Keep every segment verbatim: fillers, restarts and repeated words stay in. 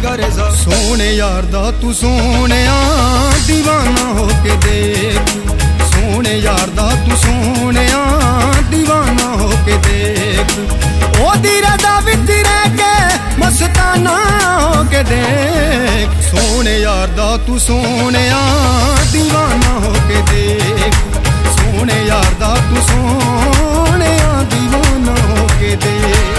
गरे सा। सोने यार दा तू सोने दीवाना हो के देख, सोने यार दा तू सोने दीवाना हो के देख, ओ दी रज़ा विच रह के मस्ताना हो के देख, सोने यार दा तू सोने दीवाना हो के देख, सोने यार दा तू सोने दीवाना हो के देख।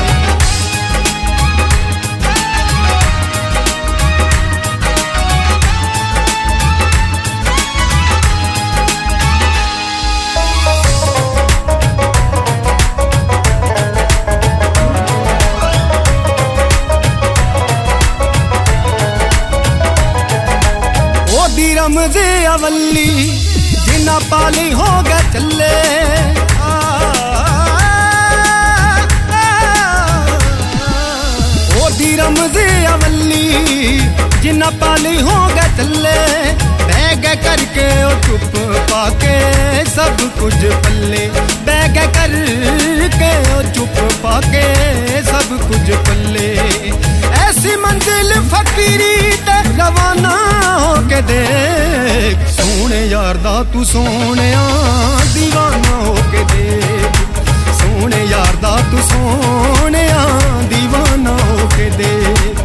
रमज़े अवली जिन्ना पाली हो गए चले, ओ दी रमज़े अवली जिन्ना पाली हो गए चले, बह गए करके ओ चुप पाके सब कुछ पल्ले, बह गए करके ओ चुप पाके सब कुछ पल्ले, ऐसी मंजिल फकीरी ते रवाना हो के देख, सोने यार दा तू सोने दीवाना हो के देख, सोने यार दा तू सोने दीवाना हो के देख।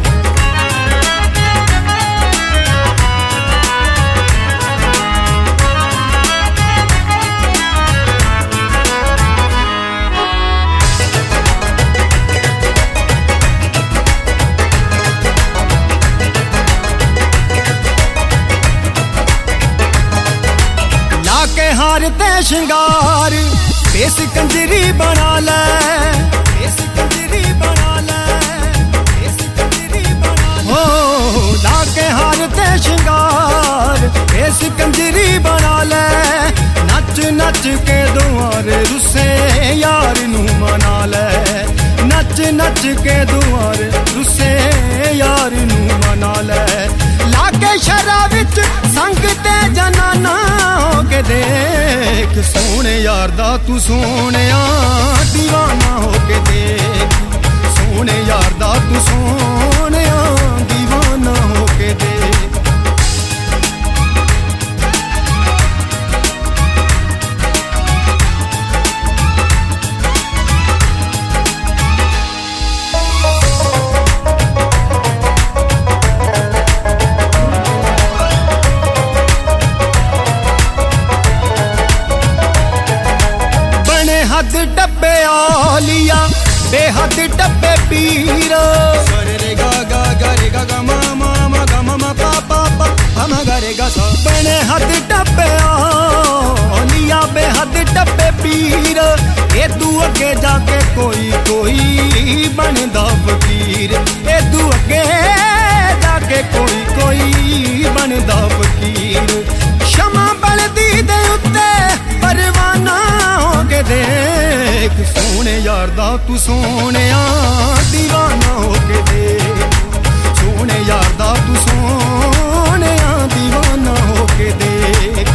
हार ते श्रृंगार बेस कंजरी बना ले, बेस कंजरी बना ले, बेस कंजरी बना ले, हो लाके हार ते श्रृंगार बेस कंजरी बना ले, नच नच के दुआरे रुसे यार नू मना ले, नच नच के दुआरे रुसे यार नू मना ले, लाके शरा विच संग ते जनाना हो के देख, सोने यार दा तू सोने दीवाना हो के देख, सोने यार दा तू सोने दीवाना हो के देख। हद डब्बे आलिया बेहद डब्बे पीर, सरे रे गा गा गा रे गा गा मा मा मा गा मा मा पा पा पा हम गा रे गा सा। बने हद डब्बे आलिया बेहद डब्बे पीर, ए तू अगे जाके कोई कोई बनदा फकीर, ए तू अगे जाके कोई कोई बनदा फकीर, शमा बलदी दे उत्ते परवाना हो के देख, सोने यार दा तू सोने दीवाना हो के देख, सोने यार दा तू सोने दीवाना हो के देख।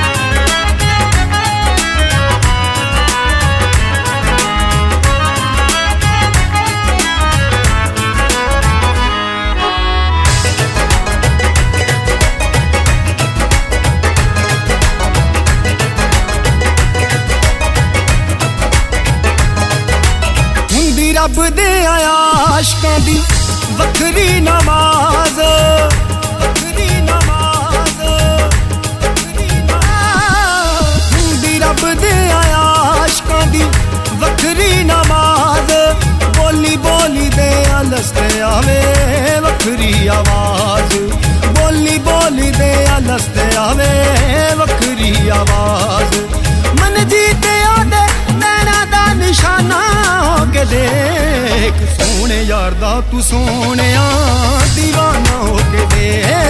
रब दे आशिकां दी वखरी नमाज, वखरी नमाज, वखरी नमाज, हुंदी रब दे आशिकां दी वखरी नमाज, बोली बोली दे अलस्ते आवे वखरी आवाज, बोली बोली दे अलस्ते आवे वखरी आवाज, मन जीते आदे नैना दा निशाना हो के देख, सोने यार दा तू सोने दीवाना हो के देख।